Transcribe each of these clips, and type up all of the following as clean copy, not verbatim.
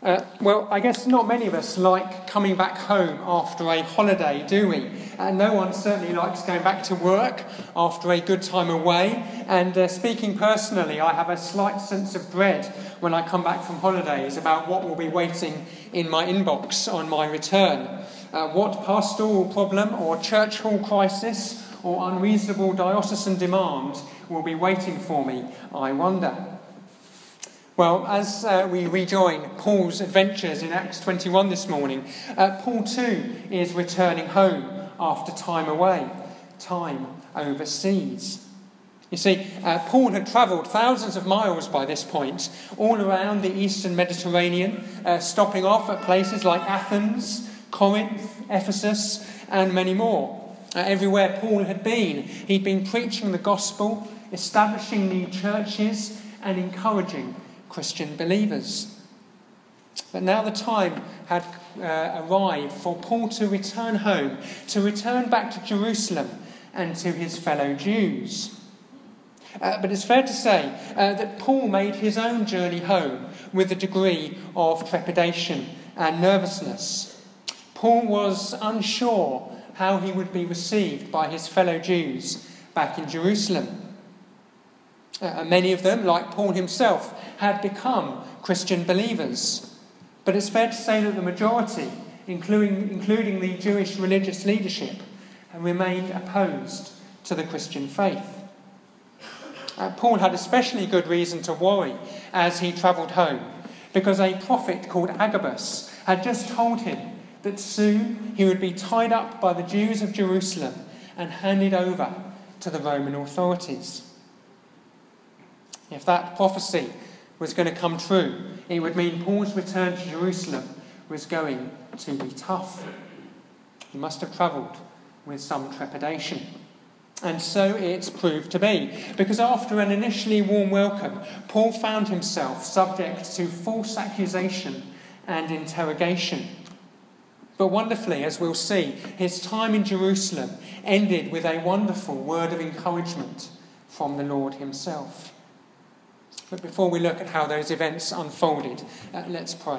Well, I guess not many of us like coming back home after a holiday, do we? No one certainly likes going back to work after a good time away. And speaking personally, I have a slight sense of dread when I come back from holidays about what will be waiting in my inbox on my return. What pastoral problem or church hall crisis or unreasonable diocesan demand will be waiting for me, I wonder. Well, as we rejoin Paul's adventures in Acts 21 this morning, Paul too is returning home after time away, time overseas. You see, Paul had travelled thousands of miles by this point, all around the eastern Mediterranean, stopping off at places like Athens, Corinth, Ephesus, and many more. Everywhere Paul had been, he'd been preaching the gospel, establishing new churches, and encouraging Christian believers. But now the time had arrived for Paul to return home, to return back to Jerusalem and to his fellow Jews. But it's fair to say that Paul made his own journey home with a degree of trepidation and nervousness. Paul was unsure how he would be received by his fellow Jews back in Jerusalem. Many of them, like Paul himself, had become Christian believers. But it's fair to say that the majority, including the Jewish religious leadership, remained opposed to the Christian faith. Paul had especially good reason to worry as he travelled home, because a prophet called Agabus had just told him that soon he would be tied up by the Jews of Jerusalem and handed over to the Roman authorities. If that prophecy was going to come true, it would mean Paul's return to Jerusalem was going to be tough. He must have travelled with some trepidation. And so it's proved to be, because after an initially warm welcome, Paul found himself subject to false accusation and interrogation. But wonderfully, as we'll see, his time in Jerusalem ended with a wonderful word of encouragement from the Lord himself. But before we look at how those events unfolded, let's pray.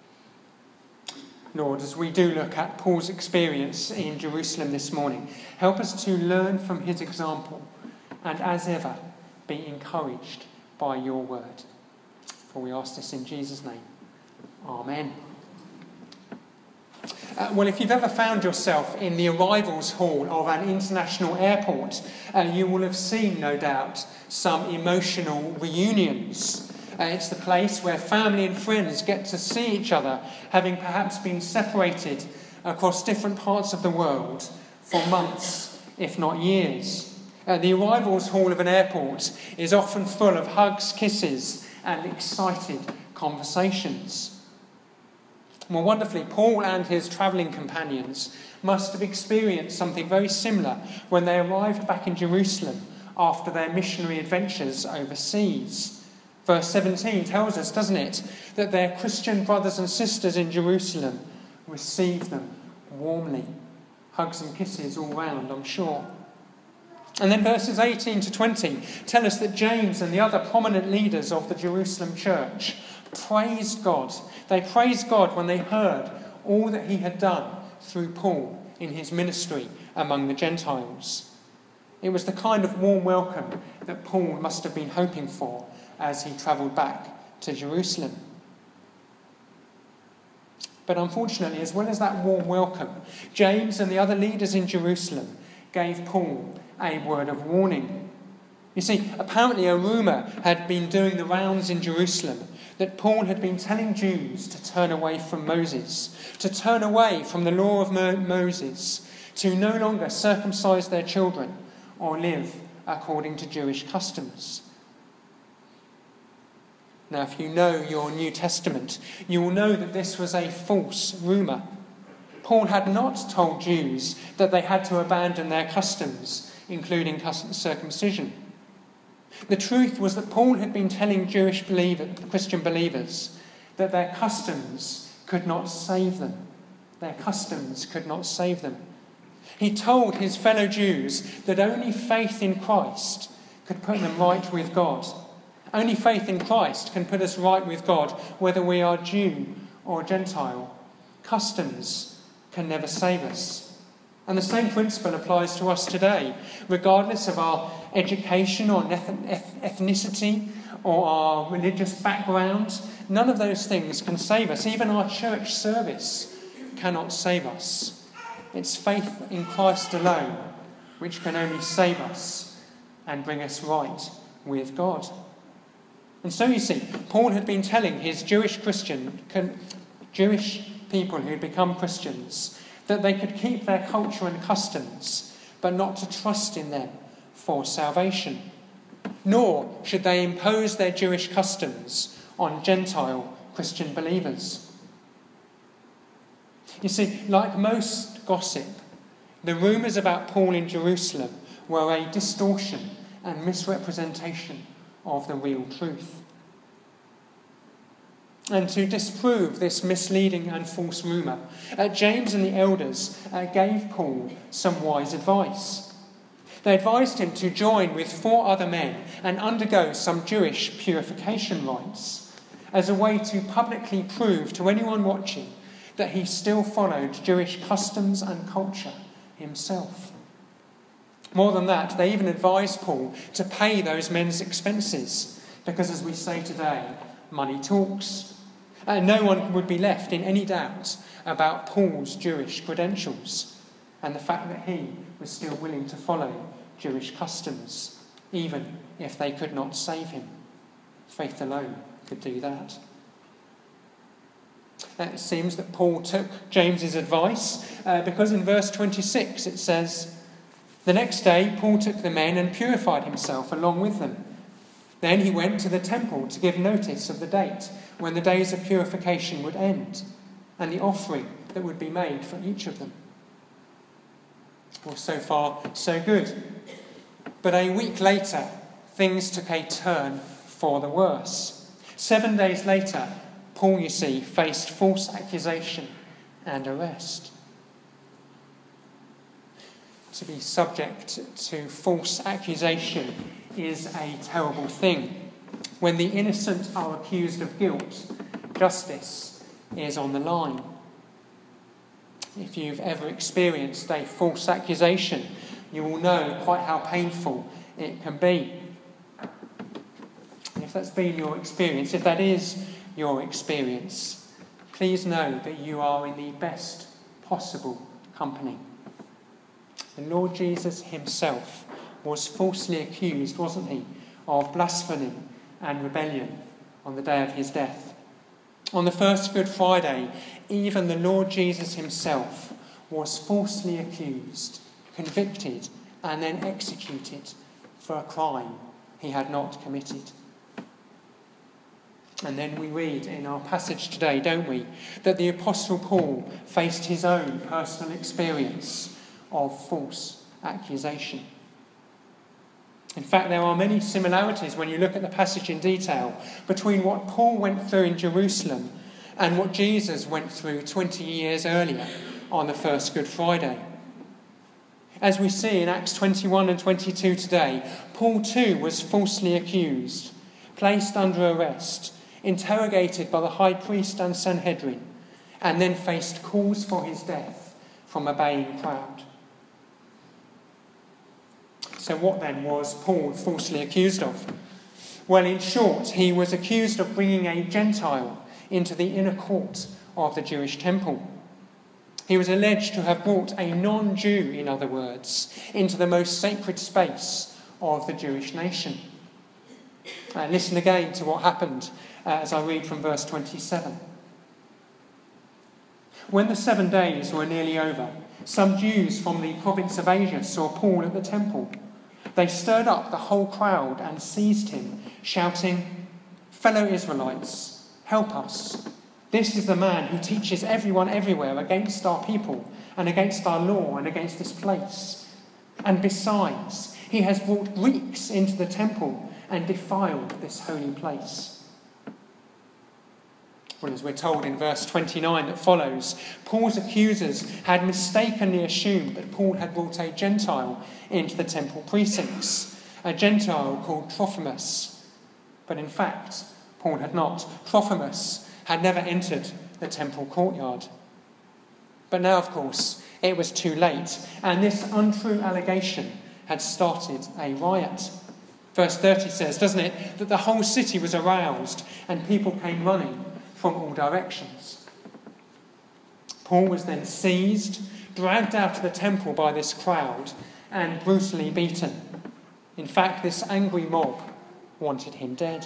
Lord, as we do look at Paul's experience in Jerusalem this morning, help us to learn from his example and, as ever, be encouraged by your word. For we ask this in Jesus' name. Amen. Well, if you've ever found yourself in the arrivals hall of an international airport, you will have seen, no doubt, some emotional reunions. It's the place where family and friends get to see each other, having perhaps been separated across different parts of the world for months, if not years. The arrivals hall of an airport is often full of hugs, kisses, and excited conversations. More wonderfully, Paul and his travelling companions must have experienced something very similar when they arrived back in Jerusalem after their missionary adventures overseas. Verse 17 tells us, doesn't it, that their Christian brothers and sisters in Jerusalem received them warmly. Hugs and kisses all round, I'm sure. And then verses 18 to 20 tell us that James and the other prominent leaders of the Jerusalem church praised God. They praised God when they heard all that he had done through Paul in his ministry among the Gentiles. It was the kind of warm welcome that Paul must have been hoping for as he travelled back to Jerusalem. But unfortunately, as well as that warm welcome, James and the other leaders in Jerusalem gave Paul a word of warning. You see, apparently a rumour had been doing the rounds in Jerusalem that Paul had been telling Jews to turn away from Moses, to turn away from the law of Moses, to no longer circumcise their children or live according to Jewish customs. Now, if you know your New Testament, you will know that this was a false rumour. Paul had not told Jews that they had to abandon their customs, including circumcision. The truth was that Paul had been telling Christian believers that their customs could not save them. Their customs could not save them. He told his fellow Jews that only faith in Christ could put them right with God. Only faith in Christ can put us right with God, whether we are Jew or Gentile. Customs can never save us. And the same principle applies to us today, regardless of our education or ethnicity or our religious background. None of those things can save us. Even our church service cannot save us. It's faith in Christ alone which can only save us and bring us right with God. And so you see, Paul had been telling his Jewish people who had become Christians that they could keep their culture and customs, but not to trust in them for salvation. Nor should they impose their Jewish customs on Gentile Christian believers. You see, like most gossip, the rumours about Paul in Jerusalem were a distortion and misrepresentation of the real truth. And to disprove this misleading and false rumour, James and the elders gave Paul some wise advice. They advised him to join with 4 other men and undergo some Jewish purification rites as a way to publicly prove to anyone watching that he still followed Jewish customs and culture himself. More than that, they even advised Paul to pay those men's expenses because, as we say today, money talks. And no one would be left in any doubt about Paul's Jewish credentials and the fact that he was still willing to follow Jewish customs, even if they could not save him. Faith alone could do that. It seems that Paul took James's advice because in verse 26 it says, "The next day Paul took the men and purified himself along with them. Then he went to the temple to give notice of the date when the days of purification would end and the offering that would be made for each of them." Well, so far, so good. But a week later, things took a turn for the worse. 7 days later, Paul, you see, faced false accusation and arrest. To be subject to false accusation is a terrible thing. When the innocent are accused of guilt, justice is on the line. If you've ever experienced a false accusation, you will know quite how painful it can be. And if that's been your experience, if that is your experience, please know that you are in the best possible company. The Lord Jesus himself was falsely accused, wasn't he, of blasphemy and rebellion on the day of his death. On the first Good Friday, even the Lord Jesus himself was falsely accused, convicted, and then executed for a crime he had not committed. And then we read in our passage today, don't we, that the Apostle Paul faced his own personal experience of false accusation. In fact, there are many similarities when you look at the passage in detail between what Paul went through in Jerusalem and what Jesus went through 20 years earlier on the first Good Friday. As we see in Acts 21 and 22 today, Paul too was falsely accused, placed under arrest, interrogated by the high priest and Sanhedrin, and then faced calls for his death from a baying crowd. So what then was Paul falsely accused of? Well, in short, he was accused of bringing a Gentile into the inner court of the Jewish temple. He was alleged to have brought a non-Jew, in other words, into the most sacred space of the Jewish nation. Listen again to what happened as I read from verse 27. When the 7 days were nearly over, some Jews from the province of Asia saw Paul at the temple. They stirred up the whole crowd and seized him, shouting, "Fellow Israelites, help us. This is the man who teaches everyone everywhere against our people and against our law and against this place. And besides, he has brought Greeks into the temple and defiled this holy place." Well, as we're told in verse 29 that follows, Paul's accusers had mistakenly assumed that Paul had brought a Gentile into the temple precincts, a Gentile called Trophimus. But in fact, Paul had not. Trophimus had never entered the temple courtyard. But now, of course, it was too late, and this untrue allegation had started a riot. Verse 30 says, doesn't it, that the whole city was aroused and people came running from all directions. Paul was then seized, dragged out of the temple by this crowd, and brutally beaten. In fact, this angry mob wanted him dead.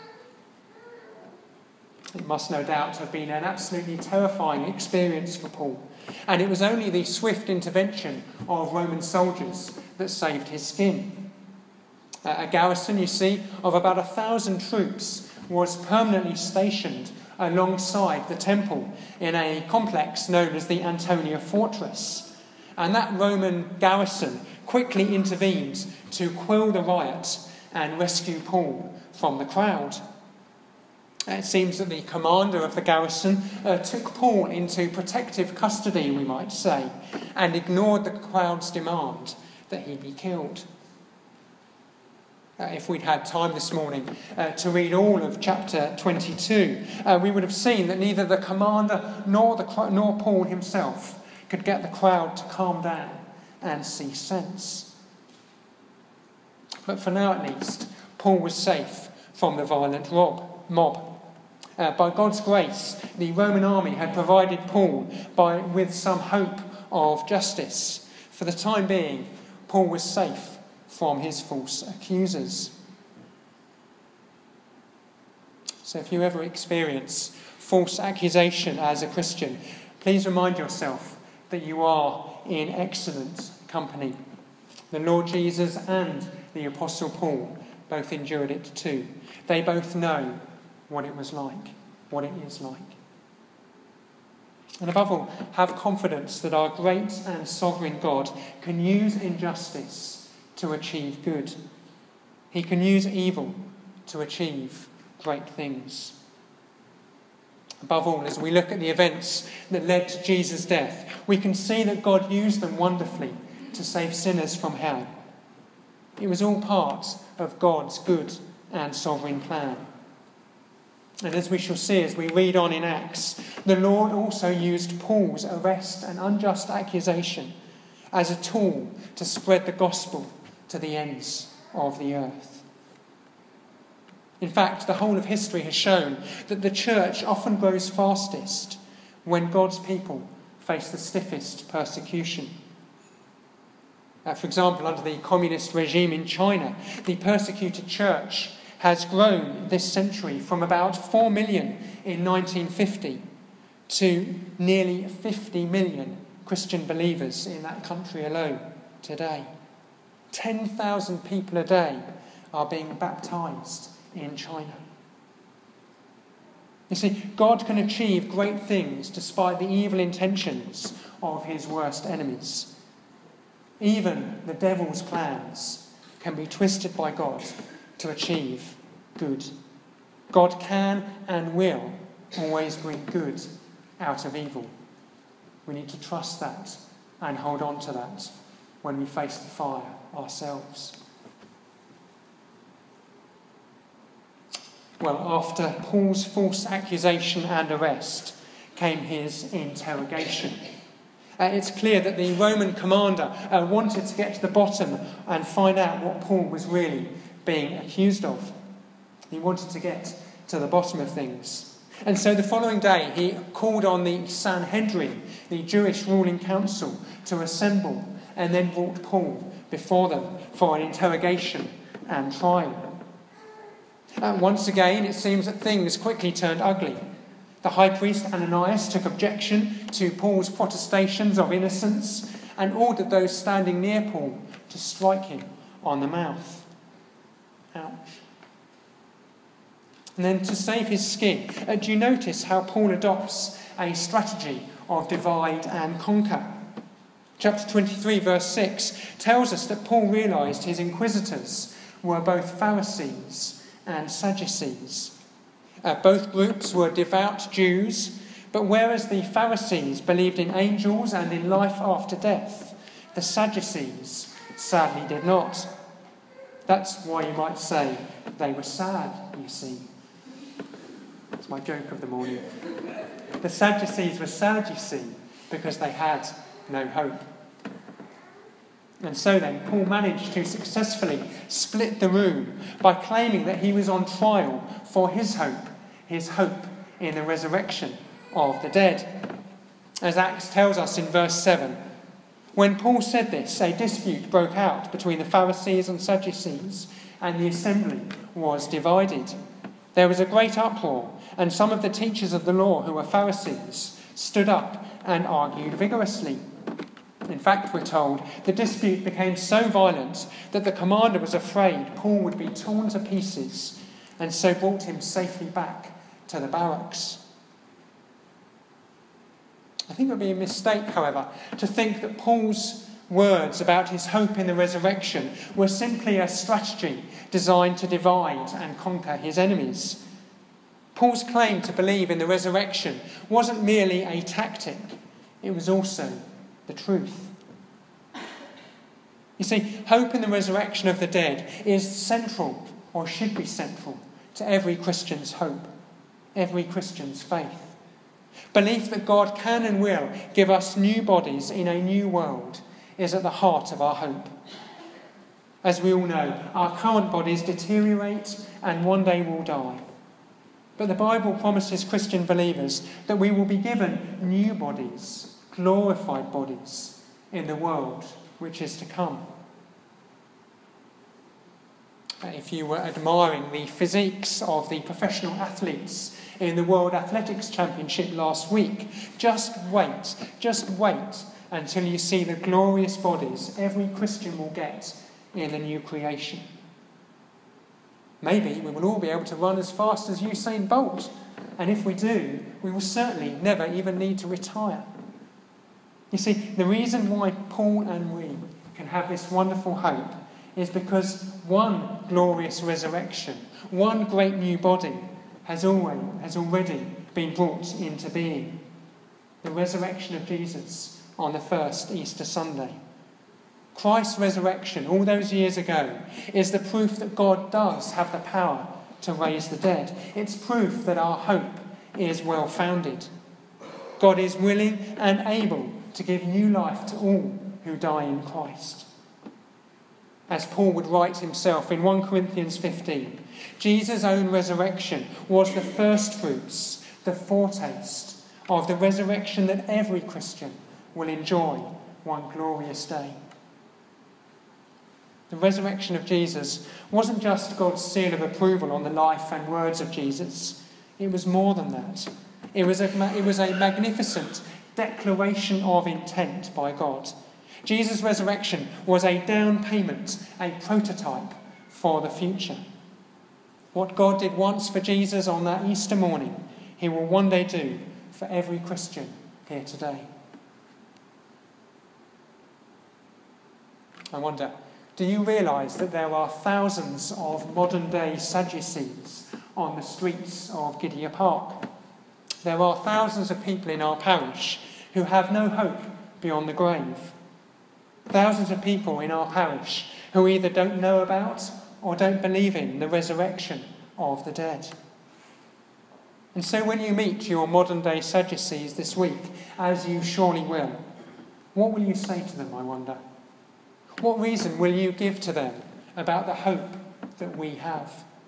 It must no doubt have been an absolutely terrifying experience for Paul, and it was only the swift intervention of Roman soldiers that saved his skin. A garrison, you see, of about 1,000 troops was permanently stationed alongside the temple in a complex known as the Antonia Fortress. And that Roman garrison quickly intervened to quell the riot and rescue Paul from the crowd. It seems that the commander of the garrison took Paul into protective custody, we might say, and ignored the crowd's demand that he be killed. If we'd had time this morning to read all of chapter 22, we would have seen that neither the commander nor Paul himself could get the crowd to calm down and see sense. But for now at least, Paul was safe from the violent mob. By God's grace, the Roman army had provided Paul with some hope of justice. For the time being, Paul was safe from his false accusers. So if you ever experience false accusation as a Christian, please remind yourself that you are in excellent company. The Lord Jesus and the Apostle Paul both endured it too. They both know what it was like, what it is like. And above all, have confidence that our great and sovereign God can use injustice to achieve good. He can use evil to achieve great things. Above all, as we look at the events that led to Jesus' death, we can see that God used them wonderfully to save sinners from hell. It was all part of God's good and sovereign plan. And as we shall see as we read on in Acts, the Lord also used Paul's arrest and unjust accusation as a tool to spread the gospel to the ends of the earth. In fact, the whole of history has shown that the church often grows fastest when God's people face the stiffest persecution. For example, under the communist regime in China, the persecuted church has grown this century from about 4 million in 1950 to nearly 50 million Christian believers in that country alone today. 10,000 people a day are being baptized in China. You see, God can achieve great things despite the evil intentions of his worst enemies. Even the devil's plans can be twisted by God to achieve good. God can and will always bring good out of evil. We need to trust that and hold on to that when we face the fire ourselves. Well, after Paul's false accusation and arrest came his interrogation. It's clear that the Roman commander wanted to get to the bottom and find out what Paul was really being accused of. He wanted to get to the bottom of things. And so the following day he called on the Sanhedrin, the Jewish ruling council, to assemble and then brought Paul before them for an interrogation and trial. Once again, it seems that things quickly turned ugly. The high priest Ananias took objection to Paul's protestations of innocence and ordered those standing near Paul to strike him on the mouth. Ouch. And then to save his skin, do you notice how Paul adopts a strategy of divide and conquer? Chapter 23, verse 6 tells us that Paul realised his inquisitors were both Pharisees and Sadducees. Both groups were devout Jews, but whereas the Pharisees believed in angels and in life after death, the Sadducees sadly did not. That's why you might say they were sad, you see. It's my joke of the morning. The Sadducees were sad, you see, because they had no hope. And so then, Paul managed to successfully split the room by claiming that he was on trial for his hope in the resurrection of the dead. As Acts tells us in verse 7, when Paul said this, a dispute broke out between the Pharisees and Sadducees, and the assembly was divided. There was a great uproar, and some of the teachers of the law, who were Pharisees, stood up and argued vigorously. In fact, we're told, the dispute became so violent that the commander was afraid Paul would be torn to pieces, and so brought him safely back to the barracks. I think it would be a mistake, however, to think that Paul's words about his hope in the resurrection were simply a strategy designed to divide and conquer his enemies. Paul's claim to believe in the resurrection wasn't merely a tactic, it was also the truth. You see, hope in the resurrection of the dead is central, or should be central, to every Christian's hope, every Christian's faith. Belief that God can and will give us new bodies in a new world is at the heart of our hope. As we all know, our current bodies deteriorate and one day will die. But the Bible promises Christian believers that we will be given new bodies, glorified bodies, in the world which is to come. If you were admiring the physiques of the professional athletes in the World Athletics Championship last week, just wait until you see the glorious bodies every Christian will get in the new creation. Maybe we will all be able to run as fast as Usain Bolt, and if we do, we will certainly never even need to retire. You see, the reason why Paul and we can have this wonderful hope is because one glorious resurrection, one great new body has already been brought into being. The resurrection of Jesus on the first Easter Sunday. Christ's resurrection all those years ago is the proof that God does have the power to raise the dead. It's proof that our hope is well founded. God is willing and able to give new life to all who die in Christ. As Paul would write himself in 1 Corinthians 15, Jesus' own resurrection was the first fruits, the foretaste of the resurrection that every Christian will enjoy one glorious day. The resurrection of Jesus wasn't just God's seal of approval on the life and words of Jesus. It was more than that. It was a magnificent declaration of intent by God. Jesus' resurrection was a down payment, a prototype for the future. What God did once for Jesus on that Easter morning, he will one day do for every Christian here today. I wonder, do you realise that there are thousands of modern-day Sadducees on the streets of Gidea Park? There are thousands of people in our parish who have no hope beyond the grave. Thousands of people in our parish who either don't know about or don't believe in the resurrection of the dead. And so when you meet your modern-day Sadducees this week, as you surely will, what will you say to them, I wonder? What reason will you give to them about the hope that we have?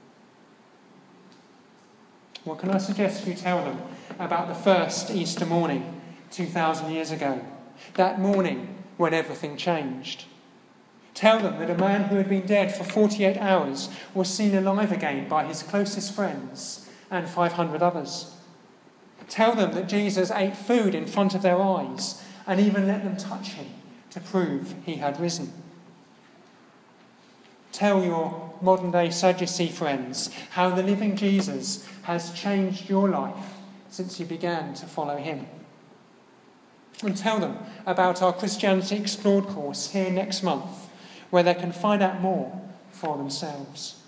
Well, can I suggest you tell them about the first Easter morning 2,000 years ago, that morning when everything changed? Tell them that a man who had been dead for 48 hours was seen alive again by his closest friends and 500 others. Tell them that Jesus ate food in front of their eyes and even let them touch him to prove he had risen. Tell your modern-day Sadducee friends how the living Jesus has changed your life since you began to follow him. And tell them about our Christianity Explored course here next month, where they can find out more for themselves.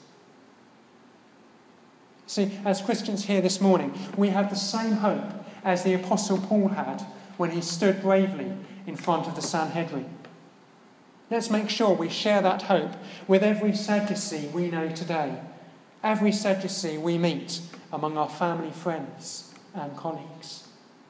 See, as Christians here this morning, we have the same hope as the Apostle Paul had when he stood bravely in front of the Sanhedrin. Let's make sure we share that hope with every Sadducee we know today, every Sadducee we meet among our family, friends and colleagues.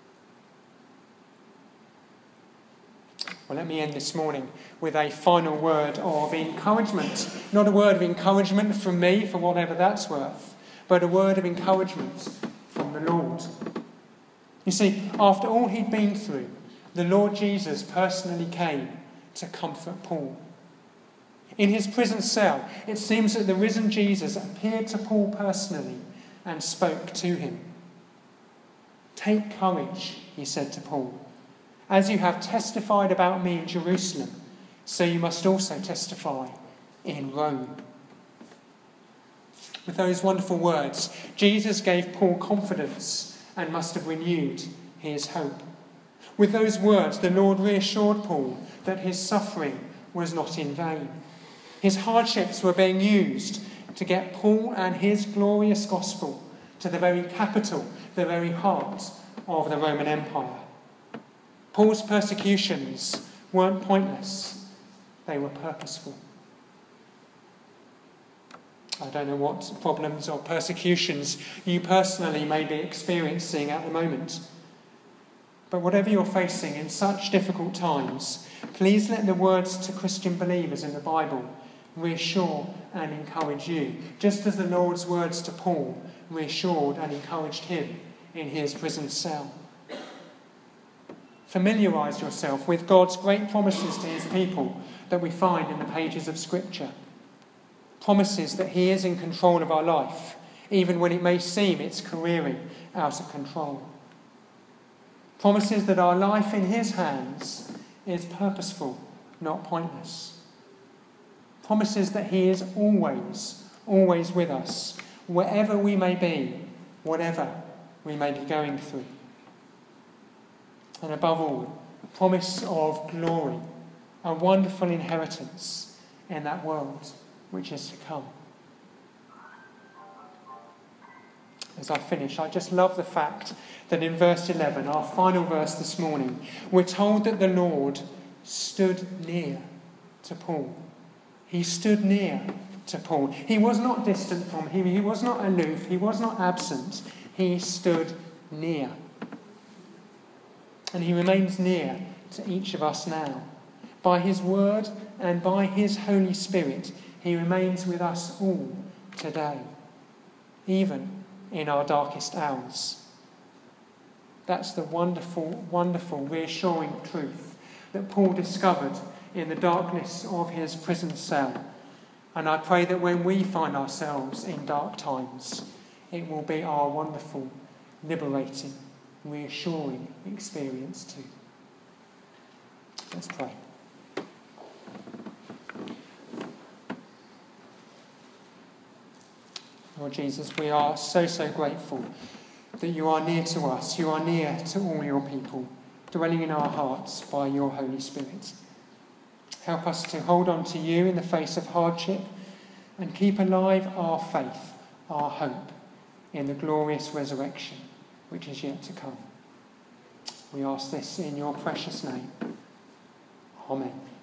Well, let me end this morning with a final word of encouragement. Not a word of encouragement from me, for whatever that's worth, but a word of encouragement from the Lord. You see, after all he'd been through, the Lord Jesus personally came to comfort Paul. In his prison cell, it seems that the risen Jesus appeared to Paul personally and spoke to him. "Take courage," he said to Paul. "As you have testified about me in Jerusalem, so you must also testify in Rome." With those wonderful words, Jesus gave Paul confidence and must have renewed his hope. With those words, the Lord reassured Paul that his suffering was not in vain. His hardships were being used to get Paul and his glorious gospel to the very capital, the very heart of the Roman Empire. Paul's persecutions weren't pointless, they were purposeful. I don't know what problems or persecutions you personally may be experiencing at the moment. But whatever you're facing in such difficult times, please let the words to Christian believers in the Bible reassure and encourage you, just as the Lord's words to Paul reassured and encouraged him in his prison cell. Familiarise yourself with God's great promises to his people that we find in the pages of Scripture. Promises that he is in control of our life, even when it may seem it's careering out of control. Promises that our life in his hands is purposeful, not pointless. Promises that he is always, always with us, wherever we may be, whatever we may be going through. And above all, promise of glory, a wonderful inheritance in that world which is to come. As I finish, I just love the fact that in verse 11, our final verse this morning, we're told that the Lord stood near to Paul. He stood near to Paul. He was not distant from him. He was not aloof. He was not absent. He stood near. And he remains near to each of us now. By his word and by his Holy Spirit, he remains with us all today, even in our darkest hours. That's the wonderful, wonderful, reassuring truth that Paul discovered in the darkness of his prison cell. And I pray that when we find ourselves in dark times, it will be our wonderful, liberating, reassuring experience too. Let's pray. Lord Jesus, we are so grateful that you are near to us. You are near to all your people, dwelling in our hearts by your Holy Spirit. Help us to hold on to you in the face of hardship and keep alive our faith, our hope in the glorious resurrection which is yet to come. We ask this in your precious name. Amen.